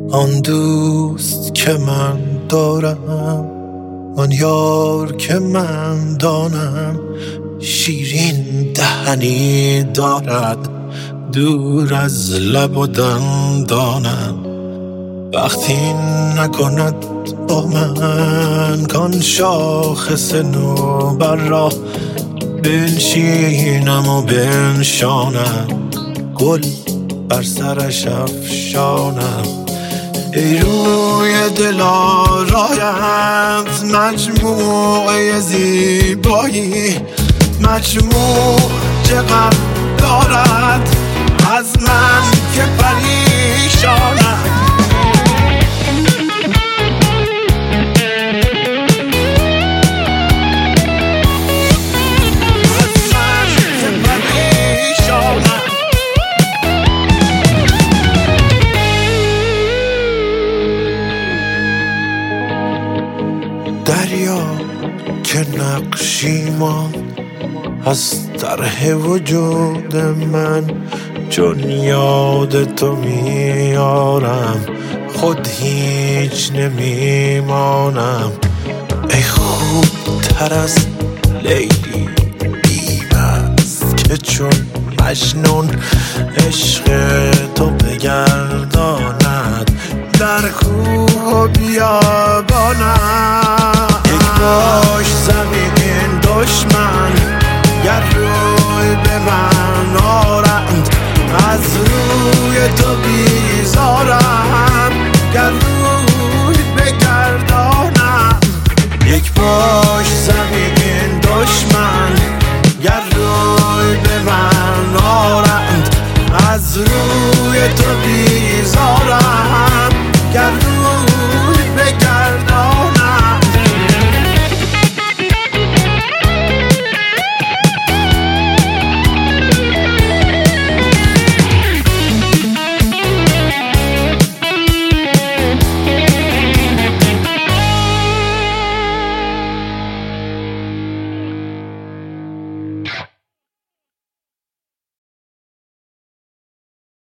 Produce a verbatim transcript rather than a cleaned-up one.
آن دوست که من دارم، آن یار که من دانم، شیرین دهنی دارد دور از لب و دندانم. وقتی نکند با من کان شاخص نوبر را، بنشینم و بنشانم، گل بر سرش افشانم. ای روی دل آرایت مجموعه زیبایی، مجموع چقدر دارد از من که پریشانم. دریا که نقشی ماند از طرح وجود من، چون یاد تو میارم خود هیچ نمیمانم. ای خوب تر از لیلی بی‌مست که چون مجنون عشق تو بگرداند در کوه و بیابانم. یک باش زمین دشمن گر روی به